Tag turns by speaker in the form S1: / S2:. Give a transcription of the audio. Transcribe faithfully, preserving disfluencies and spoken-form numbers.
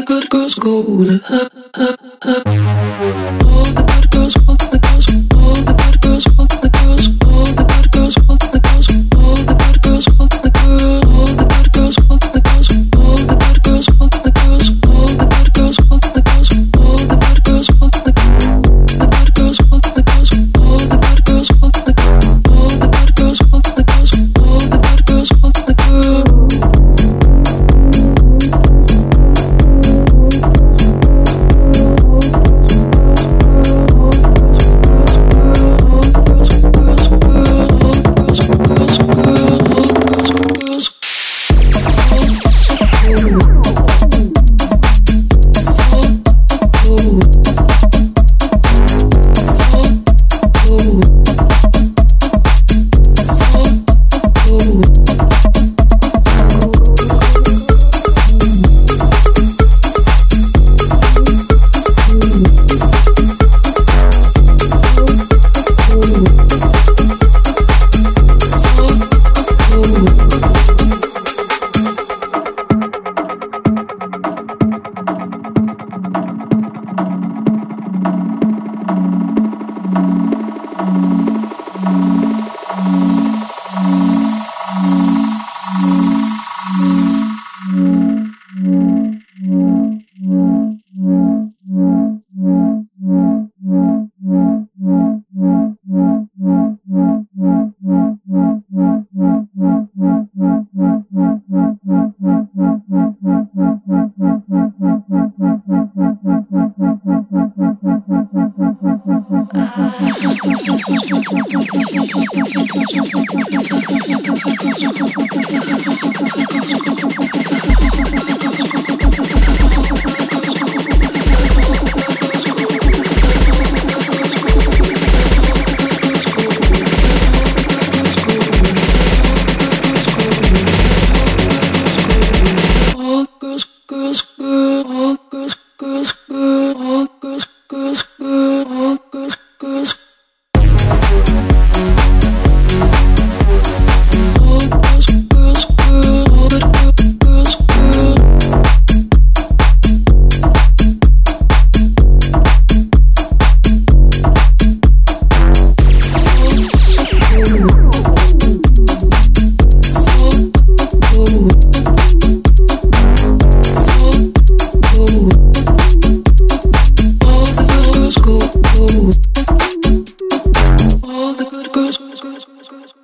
S1: good girls go to hell, hell, hell. All the good girls, all the girls, all the good girls, all the girls, all the good girls, all the girls, all the good girls, all the girls, all the good girls, all the girls, all the good girls, all the girls, all the good girls, all the girls, all the good girls, all the the good girls, all the girls, all the good girls, all the all the good girls, all the girls, all the good girls, all the girls. All the good girls.